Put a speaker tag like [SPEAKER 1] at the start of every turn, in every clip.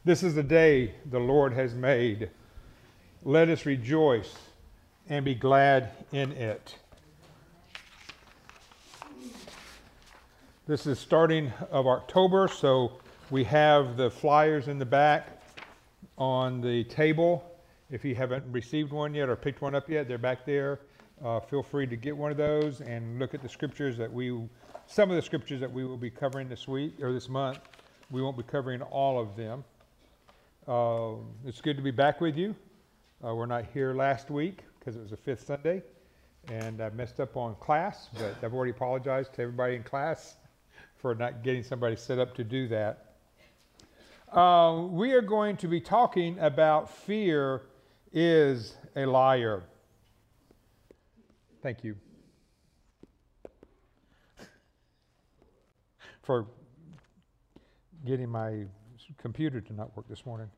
[SPEAKER 1] This is the day the Lord has made. Let us rejoice and be glad in it. This is starting of October, so we have the flyers in the back on the table. If you haven't received one yet or picked one up yet, they're back there. Feel free to get one of those and look at the scriptures some of the scriptures that we will be covering this week or this month. We won't be covering all of them. It's good to be back with you. We're not here last week because it was the fifth Sunday, and I messed up on class, but I've already apologized to everybody in class for not getting somebody set up to do that. We are going to be talking about fear is a liar. Thank you for getting my computer to not work this morning.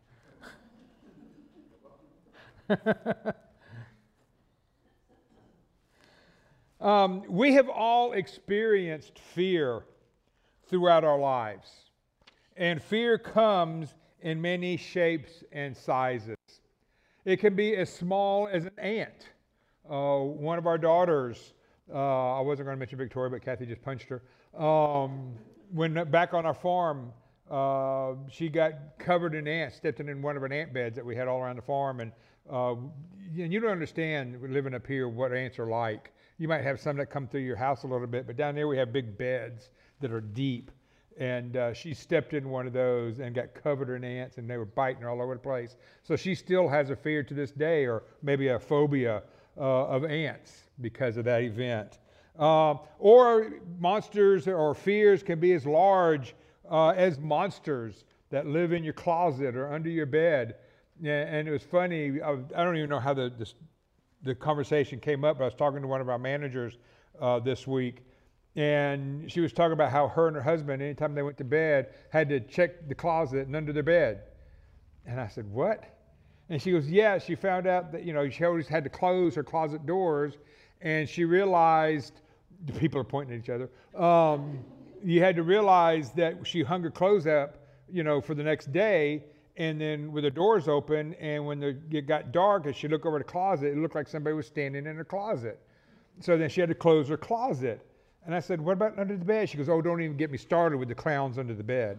[SPEAKER 1] We have all experienced fear throughout our lives, and fear comes in many shapes and sizes. It can be as small as an ant. One of our daughters, I wasn't going to mention Victoria, but Kathy just punched her. When back on our farm, she got covered in ants, stepped in one of an ant beds that we had all around the farm. And you don't understand, living up here, what ants are like. You might have some that come through your house a little bit, but down there we have big beds that are deep. And she stepped in one of those and got covered in ants, and they were biting her all over the place. So she still has a fear to this day, or maybe a phobia of ants because of that event. Or monsters or fears can be as large as monsters that live in your closet or under your bed. And it was funny, I don't even know how the conversation came up, but I was talking to one of our managers this week, and she was talking about how her and her husband, anytime they went to bed, had to check the closet and under their bed. And I said, what? And she goes, yeah, she found out that, she always had to close her closet doors, and she realized, the people are pointing at each other, you had to realize that she hung her clothes up, for the next day, and then with the doors open, and when it got dark, as she looked over the closet, it looked like somebody was standing in her closet. So then she had to close her closet. And I said, what about under the bed? She goes, oh, don't even get me started with the clowns under the bed,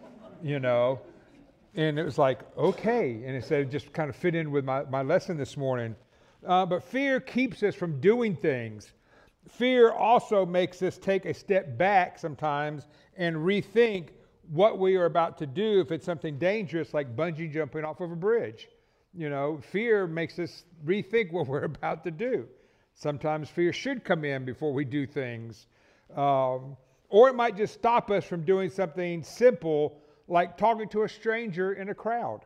[SPEAKER 1] And it was like, okay. And it said, it just kind of fit in with my lesson this morning. But fear keeps us from doing things. Fear also makes us take a step back sometimes and rethink what we are about to do if it's something dangerous like bungee jumping off of a bridge. Fear makes us rethink what we're about to do. Sometimes fear should come in before we do things. Or it might just stop us from doing something simple like talking to a stranger in a crowd.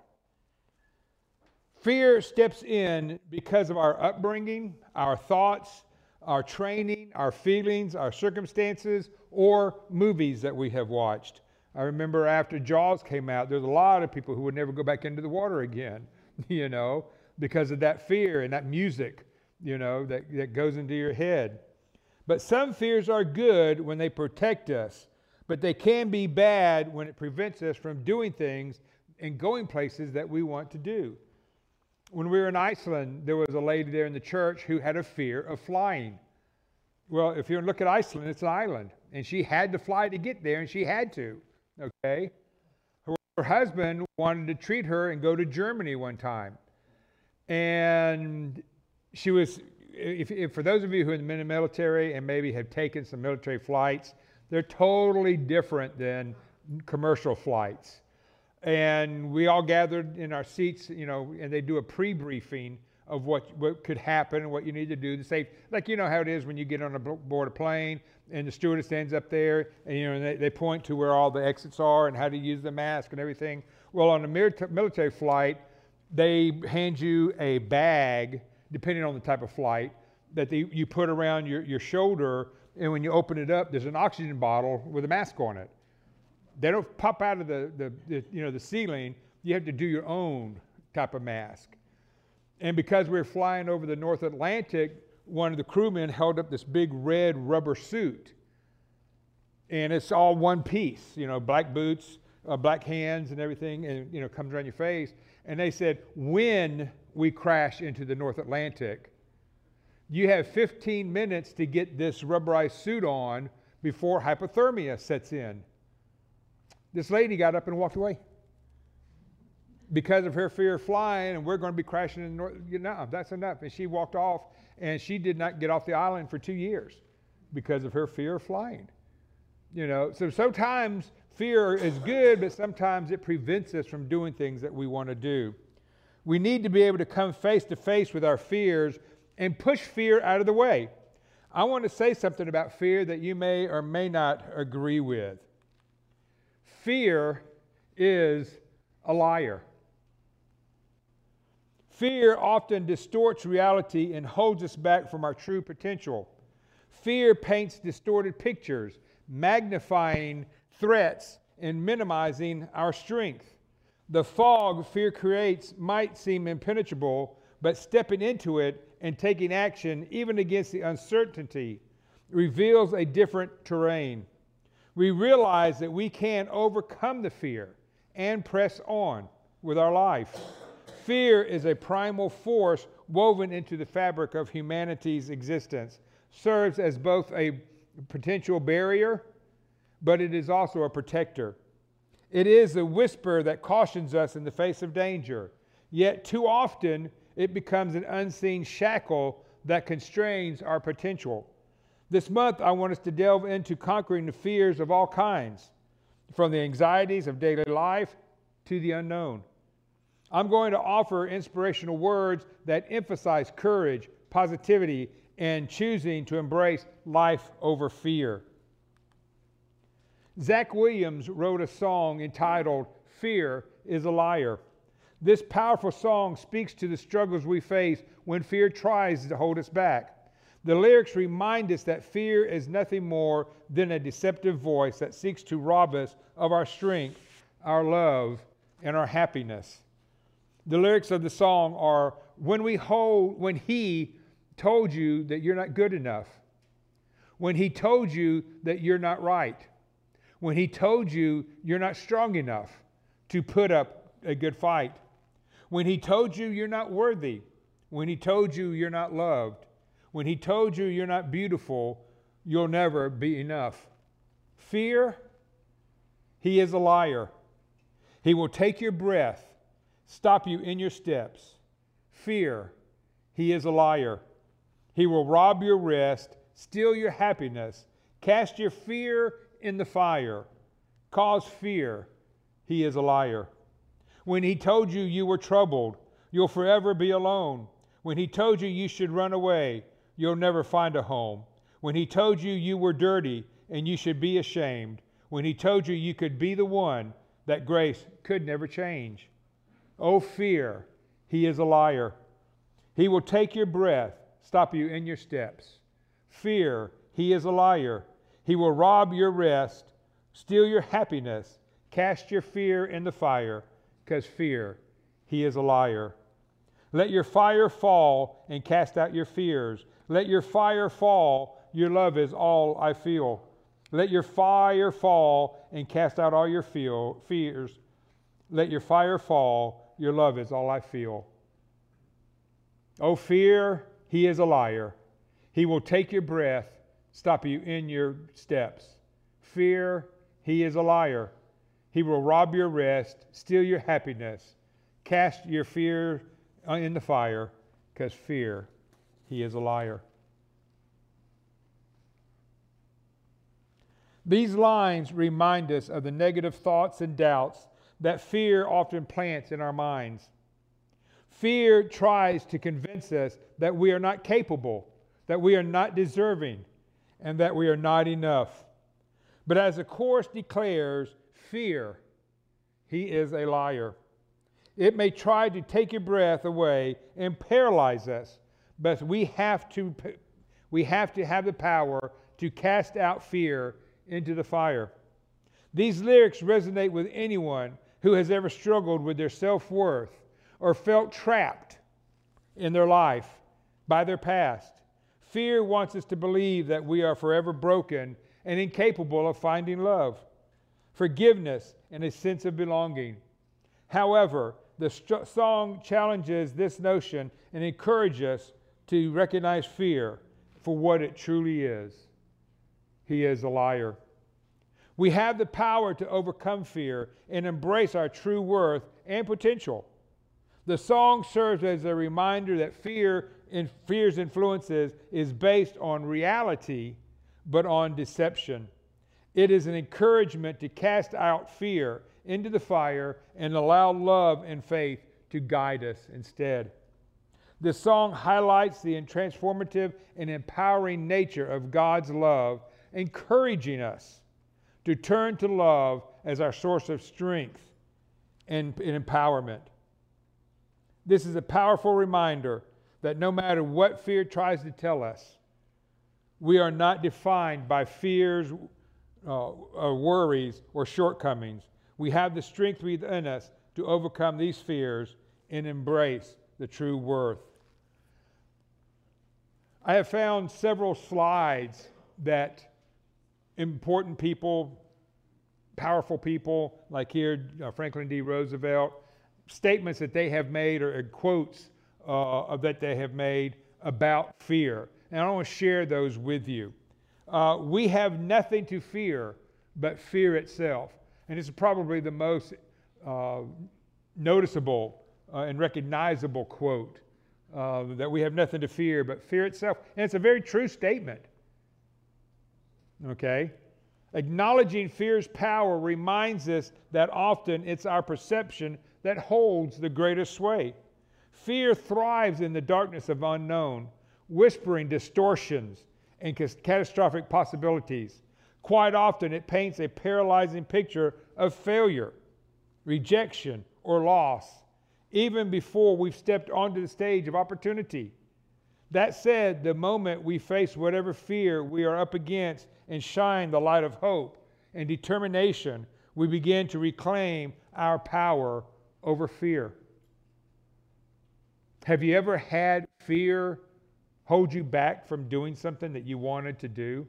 [SPEAKER 1] Fear steps in because of our upbringing, our thoughts, our training, our feelings, our circumstances, or movies that we have watched. I remember after Jaws came out, there's a lot of people who would never go back into the water again, because of that fear and that music, that goes into your head. But some fears are good when they protect us, but they can be bad when it prevents us from doing things and going places that we want to do. When we were in Iceland, there was a lady there in the church who had a fear of flying. Well, if you look at Iceland, it's an island, and she had to fly to get there, and she had to, okay? Her husband wanted to treat her and go to Germany one time. And she was, if for those of you who are in the military and maybe have taken some military flights, they're totally different than commercial flights. And we all gathered in our seats, and they do a pre-briefing of what could happen and what you need to do to save. Like, how it is when you get on board a plane and the stewardess stands up there and, and they point to where all the exits are and how to use the mask and everything. Well, on a military flight, they hand you a bag, depending on the type of flight, that you put around your shoulder, and when you open it up, there's an oxygen bottle with a mask on it. They don't pop out of the ceiling. You have to do your own type of mask. And because we were flying over the North Atlantic, one of the crewmen held up this big red rubber suit. And it's all one piece, black boots, black hands and everything, and comes around your face. And they said, when we crash into the North Atlantic, you have 15 minutes to get this rubberized suit on before hypothermia sets in. This lady got up and walked away because of her fear of flying, and we're going to be crashing in the North. No, that's enough. And she walked off, and she did not get off the island for 2 years because of her fear of flying. So sometimes fear is good, but sometimes it prevents us from doing things that we want to do. We need to be able to come face to face with our fears and push fear out of the way. I want to say something about fear that you may or may not agree with. Fear is a liar. Fear often distorts reality and holds us back from our true potential. Fear paints distorted pictures, magnifying threats and minimizing our strength. The fog fear creates might seem impenetrable, but stepping into it and taking action, even against the uncertainty, reveals a different terrain. We realize that we can overcome the fear and press on with our life. Fear is a primal force woven into the fabric of humanity's existence, serves as both a potential barrier, but it is also a protector. It is the whisper that cautions us in the face of danger, yet too often it becomes an unseen shackle that constrains our potential. This month, I want us to delve into conquering the fears of all kinds, from the anxieties of daily life to the unknown. I'm going to offer inspirational words that emphasize courage, positivity, and choosing to embrace life over fear. Zach Williams wrote a song entitled "Fear is a Liar." This powerful song speaks to the struggles we face when fear tries to hold us back. The lyrics remind us that fear is nothing more than a deceptive voice that seeks to rob us of our strength, our love, and our happiness. The lyrics of the song are, when he told you that you're not good enough, when he told you that you're not right, when he told you you're not strong enough to put up a good fight, when he told you you're not worthy, when he told you you're not loved, when he told you you're not beautiful, you'll never be enough. Fear, he is a liar. He will take your breath, stop you in your steps. Fear, he is a liar. He will rob your rest, steal your happiness, cast your fear in the fire. Cause fear, he is a liar. When he told you you were troubled, you'll forever be alone. When he told you you should run away, you'll never find a home. When he told you you were dirty and you should be ashamed. When he told you you could be the one that grace could never change. Oh, fear, he is a liar. He will take your breath, stop you in your steps. Fear, he is a liar. He will rob your rest, steal your happiness, cast your fear in the fire, because fear, he is a liar. Let your fire fall and cast out your fears. Let your fire fall, your love is all I feel. Let your fire fall and cast out all your fears. Let your fire fall, your love is all I feel. Oh, fear, he is a liar. He will take your breath, stop you in your steps. Fear, he is a liar. He will rob your rest, steal your happiness, cast your fear in the fire, because fear, he is a liar. These lines remind us of the negative thoughts and doubts that fear often plants in our minds. Fear tries to convince us that we are not capable, that we are not deserving, and that we are not enough. But as the chorus declares, fear, he is a liar. It may try to take your breath away and paralyze us, but we have to have the power to cast out fear into the fire. These lyrics resonate with anyone who has ever struggled with their self-worth or felt trapped in their life by their past. Fear wants us to believe that we are forever broken and incapable of finding love. forgiveness, and a sense of belonging. However, the song challenges this notion and encourages us to recognize fear for what it truly is. He is a liar. We have the power to overcome fear and embrace our true worth and potential. The song serves as a reminder that fear's influences is based on reality, but on deception. It is an encouragement to cast out fear into the fire and allow love and faith to guide us instead. The song highlights the transformative and empowering nature of God's love, encouraging us to turn to love as our source of strength and empowerment. This is a powerful reminder that no matter what fear tries to tell us, we are not defined by fears, or worries, or shortcomings. We have the strength within us to overcome these fears and embrace the true worth. I have found several slides that important people, powerful people, like here, Franklin D. Roosevelt, statements that they have made or quotes that they have made about fear. And I want to share those with you. We have nothing to fear but fear itself. And it's probably the most noticeable and recognizable quote, that we have nothing to fear but fear itself. And it's a very true statement. Okay? Acknowledging fear's power reminds us that often it's our perception that holds the greatest sway. Fear thrives in the darkness of unknown, whispering distortions and catastrophic possibilities. Quite often it paints a paralyzing picture of failure, rejection, or loss, even before we've stepped onto the stage of opportunity. That said, the moment we face whatever fear we are up against and shine the light of hope and determination, we begin to reclaim our power over fear. Have you ever had fear hold you back from doing something that you wanted to do?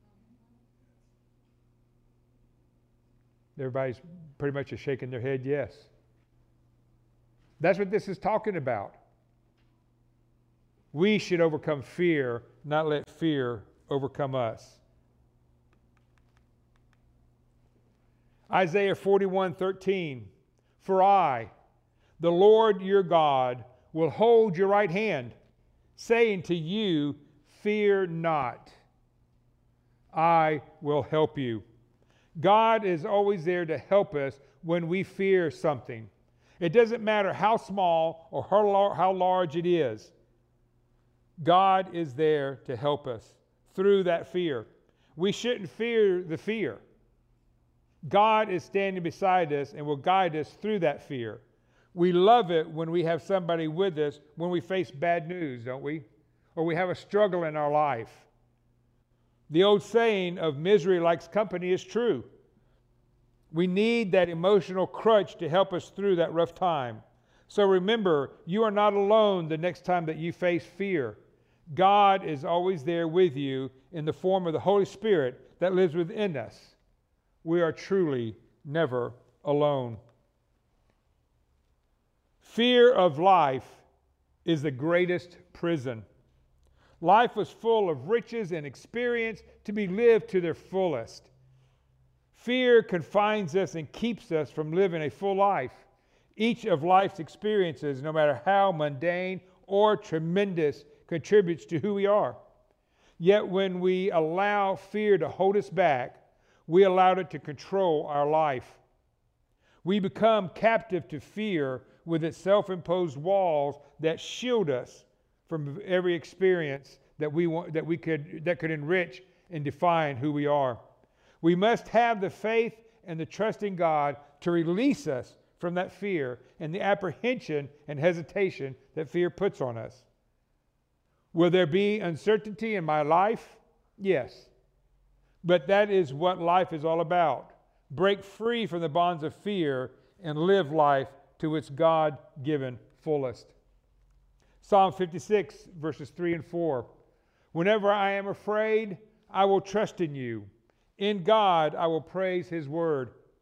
[SPEAKER 1] Everybody's pretty much shaking their head yes. That's what this is talking about. We should overcome fear, not let fear overcome us. Isaiah 41:13, for I, the Lord your God, will hold your right hand, saying to you, fear not. I will help you. God is always there to help us when we fear something. It doesn't matter how small or how large it is. God is there to help us through that fear. We shouldn't fear the fear. God is standing beside us and will guide us through that fear. We love it when we have somebody with us when we face bad news, don't we? Or we have a struggle in our life. The old saying of misery likes company is true. We need that emotional crutch to help us through that rough time. So remember, you are not alone the next time that you face fear. God is always there with you in the form of the Holy Spirit that lives within us. We are truly never alone. Fear of life is the greatest prison. Life was full of riches and experience to be lived to their fullest. Fear confines us and keeps us from living a full life. Each of life's experiences, no matter how mundane or tremendous, contributes to who we are. Yet when we allow fear to hold us back, we allow it to control our life. We become captive to fear with its self-imposed walls that shield us from every experience that could enrich and define who we are. We must have the faith and the trust in God to release us from that fear and the apprehension and hesitation that fear puts on us. Will there be uncertainty in my life? Yes. But that is what life is all about. Break free from the bonds of fear and live life to its God-given fullest. Psalm 56, verses 3 and 4. Whenever I am afraid, I will trust in you. In God, I will praise his word.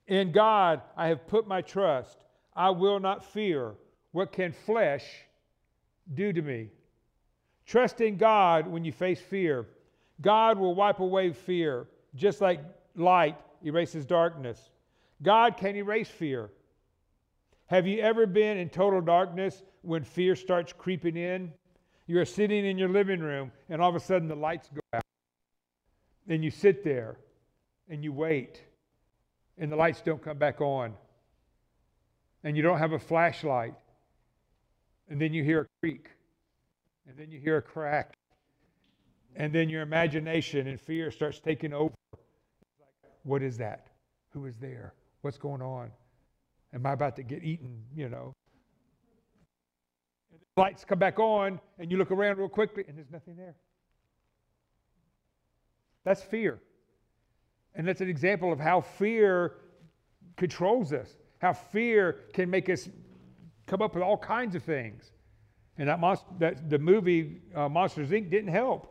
[SPEAKER 1] In God I have put my trust. I will not fear. What can flesh do to me? Trust in God when you face fear. God will wipe away fear, just like light erases darkness. God can erase fear. Have you ever been in total darkness when fear starts creeping in? You're sitting in your living room and all of a sudden the lights go out. And you sit there and you wait and the lights don't come back on. And you don't have a flashlight. And then you hear a creak. And then you hear a crack. And then your imagination and fear starts taking over. It's like, what is that? Who is there? What's going on? Am I about to get eaten? And the lights come back on, and you look around real quickly, and there's nothing there. That's fear. And that's an example of how fear controls us, how fear can make us come up with all kinds of things. And the movie Monsters, Inc. didn't help.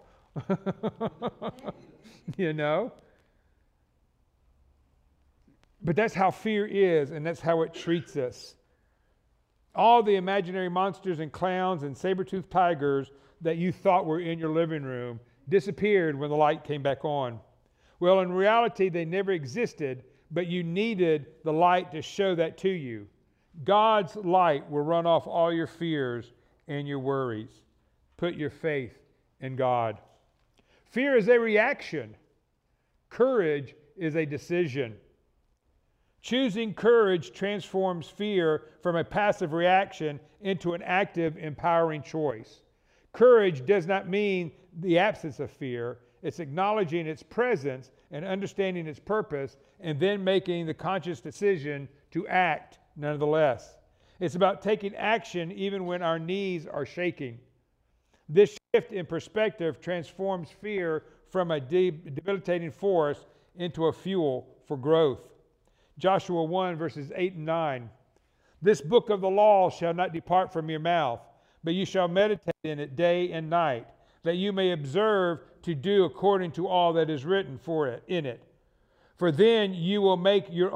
[SPEAKER 1] But that's how fear is, and that's how it treats us. All the imaginary monsters and clowns and saber-toothed tigers that you thought were in your living room disappeared when the light came back on. Well, in reality, they never existed, but you needed the light to show that to you. God's light will run off all your fears and your worries. Put your faith in God. Fear is a reaction. Courage is a decision. Choosing courage transforms fear from a passive reaction into an active, empowering choice. Courage does not mean the absence of fear. It's acknowledging its presence and understanding its purpose, and then making the conscious decision to act nonetheless. It's about taking action even when our knees are shaking. This shift in perspective transforms fear from a debilitating force into a fuel for growth. Joshua 1, verses 8 and 9. This book of the law shall not depart from your mouth, but you shall meditate in it day and night, that you may observe to do according to all that is written in it. For then you will make your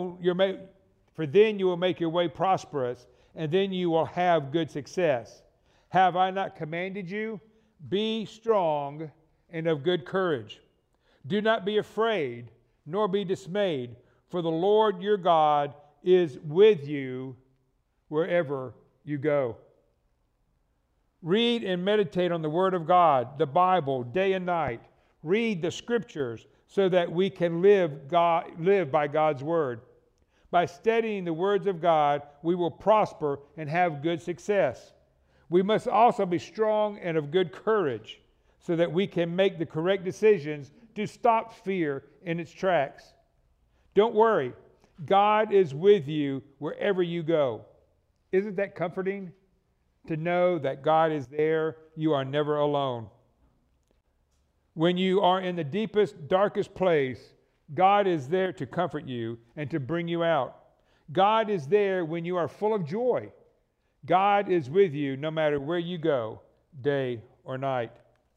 [SPEAKER 1] way prosperous, and then you will have good success. Have I not commanded you? Be strong and of good courage. Do not be afraid, nor be dismayed, for the Lord your God is with you wherever you go. Read and meditate on the Word of God, the Bible, day and night. Read the Scriptures so that we can live by God's Word. By studying the words of God, we will prosper and have good success. We must also be strong and of good courage so that we can make the correct decisions to stop fear in its tracks. Don't worry. God is with you wherever you go. Isn't that comforting? To know that God is there, you are never alone. When you are in the deepest, darkest place, God is there to comfort you and to bring you out. God is there when you are full of joy. God is with you no matter where you go, day or night.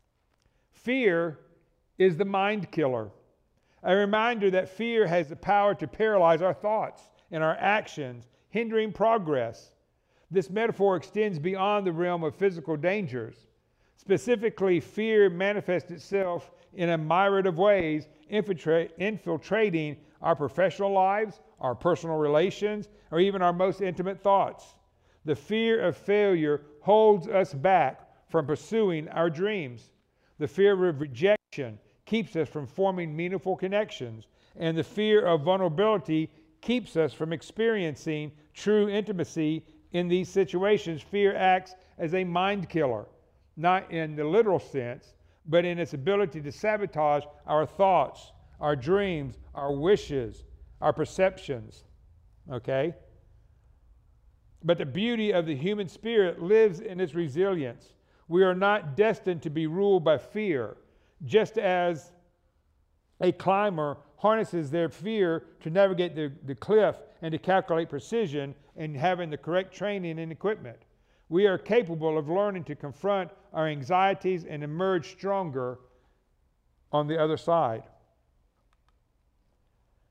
[SPEAKER 1] Fear is the mind killer. A reminder that fear has the power to paralyze our thoughts and our actions, hindering progress. This metaphor extends beyond the realm of physical dangers. Specifically, fear manifests itself in a myriad of ways, infiltrating our professional lives, our personal relations, or even our most intimate thoughts. The fear of failure holds us back from pursuing our dreams. The fear of rejection keeps us from forming meaningful connections, and the fear of vulnerability keeps us from experiencing true intimacy. In these situations, fear acts as a mind killer, not in the literal sense, but in its ability to sabotage our thoughts, our dreams, our wishes, our perceptions. Okay? But the beauty of the human spirit lives in its resilience. We are not destined to be ruled by fear, just as a climber harnesses their fear to navigate the cliff and to calculate precision and having the correct training and equipment. We are capable of learning to confront our anxieties and emerge stronger on the other side.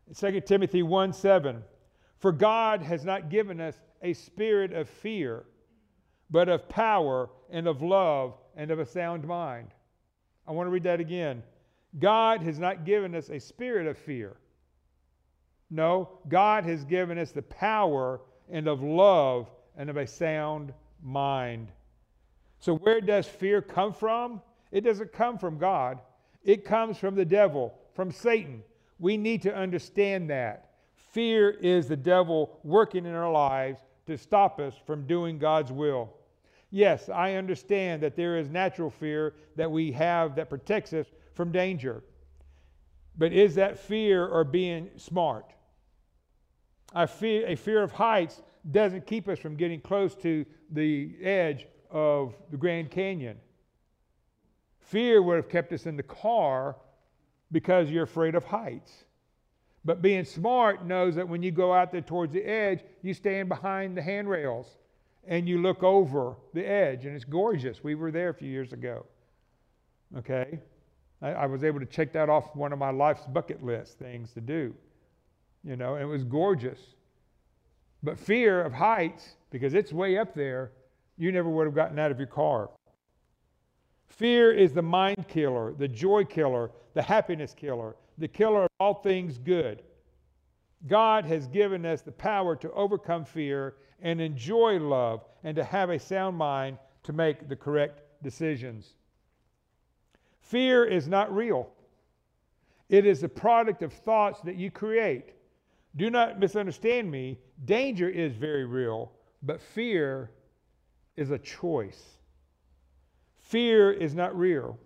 [SPEAKER 1] 2 Timothy 1:7, for God has not given us a spirit of fear, but of power and of love and of a sound mind. I want to read that again. God has not given us a spirit of fear. No, God has given us the power and of love and of a sound mind. So where does fear come from? It doesn't come from God. It comes from the devil, from Satan. We need to understand that. Fear is the devil working in our lives to stop us from doing God's will. Yes, I understand that there is natural fear that we have that protects us from danger. But is that fear or being smart? A fear of heights doesn't keep us from getting close to the edge of the Grand Canyon. Fear would have kept us in the car because you're afraid of heights. But being smart knows that when you go out there towards the edge, you stand behind the handrails and you look over the edge, and it's gorgeous. We were there a few years ago. Okay? I was able to check that off one of my life's bucket list things to do. And it was gorgeous. But fear of heights, because it's way up there, you never would have gotten out of your car. Fear is the mind killer, the joy killer, the happiness killer, the killer of all things good. God has given us the power to overcome fear and enjoy love and to have a sound mind to make the correct decisions. Fear is not real. It is a product of thoughts that you create. Do not misunderstand me. Danger is very real, but fear is a choice. Fear is not real.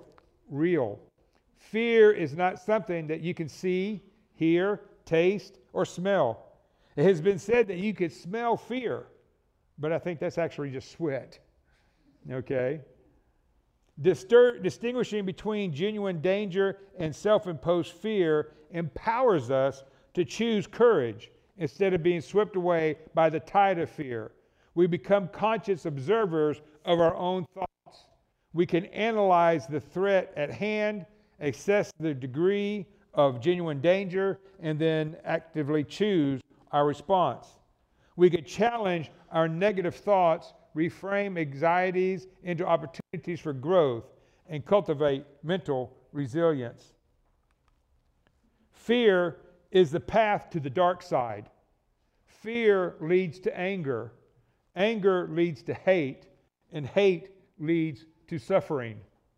[SPEAKER 1] Fear is not something that you can see, hear, taste, or smell. It has been said that you could smell fear, but I think that's actually just sweat. Okay? Distinguishing between genuine danger and self-imposed fear empowers us to choose courage instead of being swept away by the tide of fear. We become conscious observers of our own thoughts. We can analyze the threat at hand, assess the degree of genuine danger, and then actively choose our response. We could challenge our negative thoughts, reframe anxieties into opportunities for growth, and cultivate mental resilience. Fear is the path to the dark side. Fear leads to anger. Anger leads to hate, and hate leads to suffering.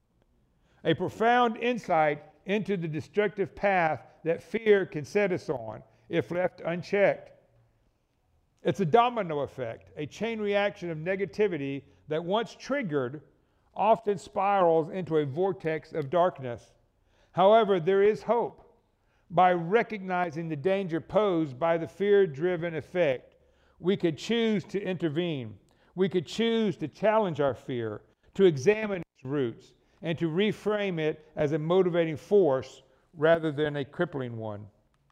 [SPEAKER 1] A profound insight into the destructive path that fear can set us on if left unchecked. It's a domino effect, a chain reaction of negativity that once triggered often spirals into a vortex of darkness. However, there is hope. By recognizing the danger posed by the fear-driven effect, we could choose to intervene. We could choose to challenge our fear, to examine its roots, and to reframe it as a motivating force rather than a crippling one.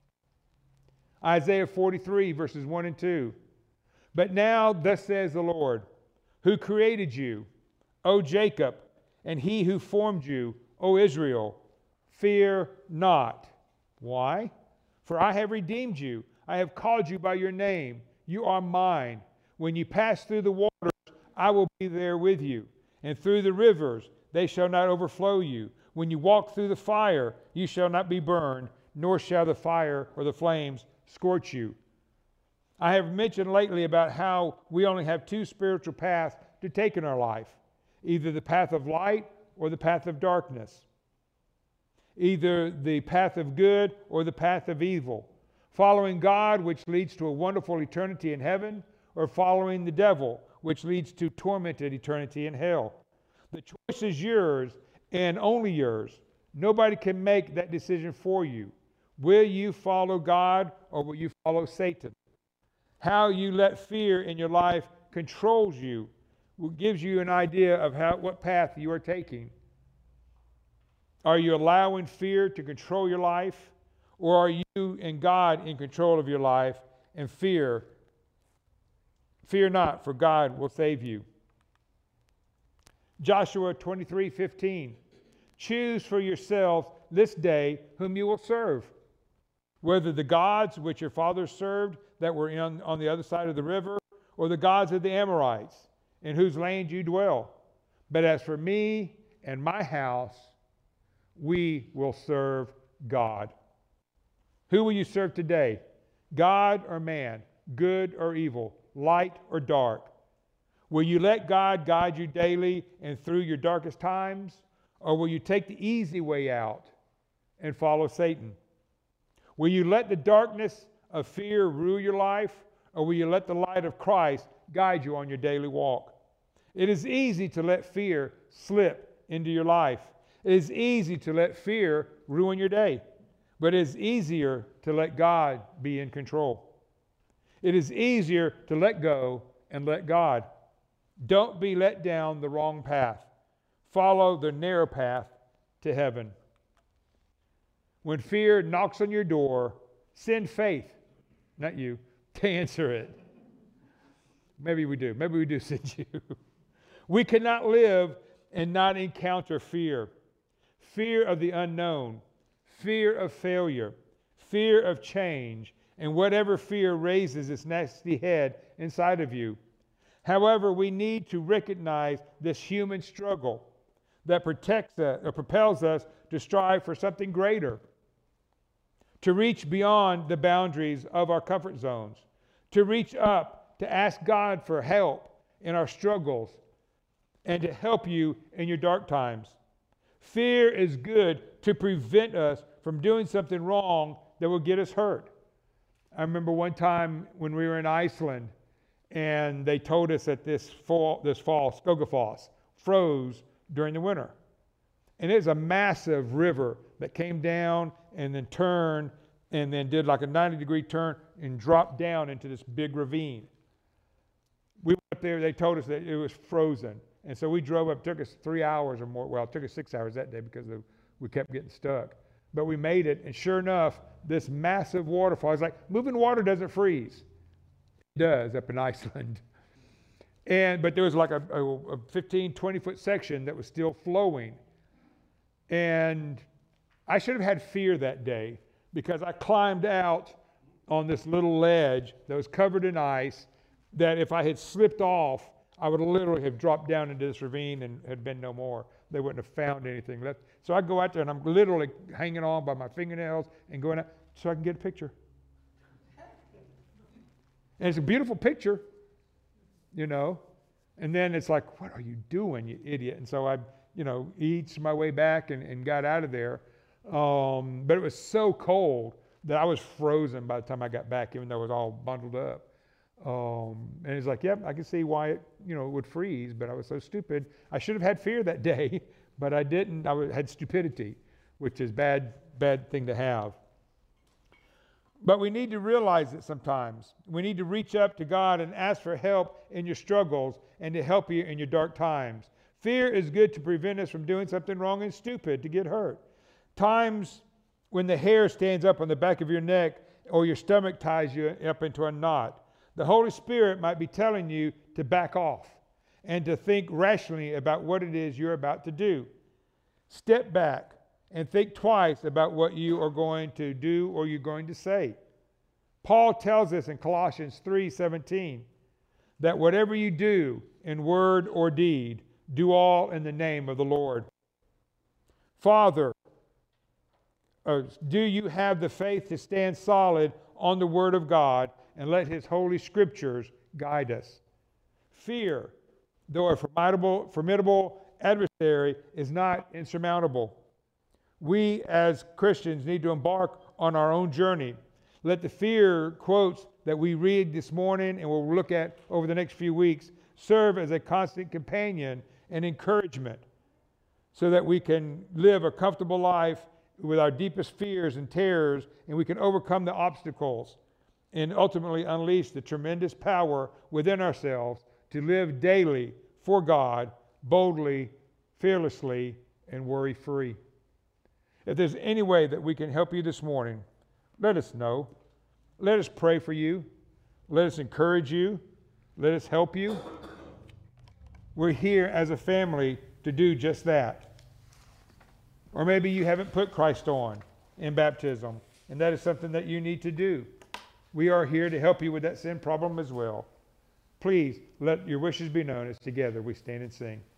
[SPEAKER 1] Isaiah 43, verses 1 and 2. But now, thus says the Lord, who created you, O Jacob, and he who formed you, O Israel, fear not. Why? For I have redeemed you. I have called you by your name. You are mine. When you pass through the waters, I will be there with you. And through the rivers, they shall not overflow you. When you walk through the fire, you shall not be burned, nor shall the fire or the flames scorch you. I have mentioned lately about how we only have two spiritual paths to take in our life, either the path of light or the path of darkness, either the path of good or the path of evil, following God, which leads to a wonderful eternity in heaven, or following the devil, which leads to tormented eternity in hell. The choice is yours and only yours. Nobody can make that decision for you. Will you follow God or will you follow Satan? How you let fear in your life controls you, gives you an idea of what path you are taking. Are you allowing fear to control your life, or are you and God in control of your life? And fear not, for God will save you. Joshua 23:15. Choose for yourselves this day whom you will serve. whether the gods which your fathers served that were on the other side of the river, or the gods of the Amorites, in whose land you dwell. But as for me and my house, we will serve God. Who will you serve today? God or man? Good or evil? Light or dark? Will you let God guide you daily and through your darkest times? Or will you take the easy way out and follow Satan? Will you let the darkness of fear rule your life? Or will you let the light of Christ guide you on your daily walk? It is easy to let fear slip into your life. It is easy to let fear ruin your day. But it is easier to let God be in control. It is easier to let go and let God. Don't be let down the wrong path. Follow the narrow path to heaven. When fear knocks on your door, send faith, not you, to answer it. Maybe we do. Maybe we do send you. We cannot live and not encounter fear. Fear of the unknown, fear of failure, fear of change, and whatever fear raises its nasty head inside of you. However, we need to recognize this human struggle that protects us or propels us to strive for something greater, to reach beyond the boundaries of our comfort zones, to reach up, to ask God for help in our struggles, and to help you in your dark times. Fear is good to prevent us from doing something wrong that will get us hurt. I remember one time when we were in Iceland, and they told us that this fall, Skogafoss, froze during the winter. And it was a massive river that came down and then turned and then did like a 90-degree turn and dropped down into this big ravine. We went up there, they told us that it was frozen. And so we drove up, it took us 3 hours or more. Well, it took us 6 hours that day because we kept getting stuck. But we made it, and sure enough, this massive waterfall, it's like moving water doesn't freeze. It does up in Iceland. But there was like a 15, 20-foot section that was still flowing. And I should have had fear that day because I climbed out on this little ledge that was covered in ice that if I had slipped off, I would literally have dropped down into this ravine and had been no more. They wouldn't have found anything left. So I go out there and I'm literally hanging on by my fingernails and going out so I can get a picture. And it's a beautiful picture, you know. And then it's like, what are you doing, you idiot? And so I, eased my way back and got out of there. But it was so cold that I was frozen by the time I got back, even though it was all bundled up. And it's like, yep, I can see why it, would freeze, but I was so stupid. I should have had fear that day, but I didn't. I had stupidity, which is bad thing to have. But we need to realize it sometimes. We need to reach up to God and ask for help in your struggles and to help you in your dark times. Fear is good to prevent us from doing something wrong and stupid to get hurt. Times when the hair stands up on the back of your neck or your stomach ties you up into a knot. The Holy Spirit might be telling you to back off and to think rationally about what it is you're about to do. Step back and think twice about what you are going to do or you're going to say. Paul tells us in Colossians 3:17 that whatever you do in word or deed, do all in the name of the Lord. Father, do you have the faith to stand solid on the Word of God and let His Holy Scriptures guide us? Fear, though a formidable adversary, is not insurmountable. We as Christians need to embark on our own journey. Let the fear quotes that we read this morning and we'll look at over the next few weeks serve as a constant companion and encouragement so that we can live a comfortable life with our deepest fears and terrors, and we can overcome the obstacles and ultimately unleash the tremendous power within ourselves to live daily for God, boldly, fearlessly, and worry-free. If there's any way that we can help you this morning, let us know. Let us pray for you. Let us encourage you. Let us help you. We're here as a family to do just that. Or maybe you haven't put Christ on in baptism. And that is something that you need to do. We are here to help you with that sin problem as well. Please let your wishes be known as together we stand and sing.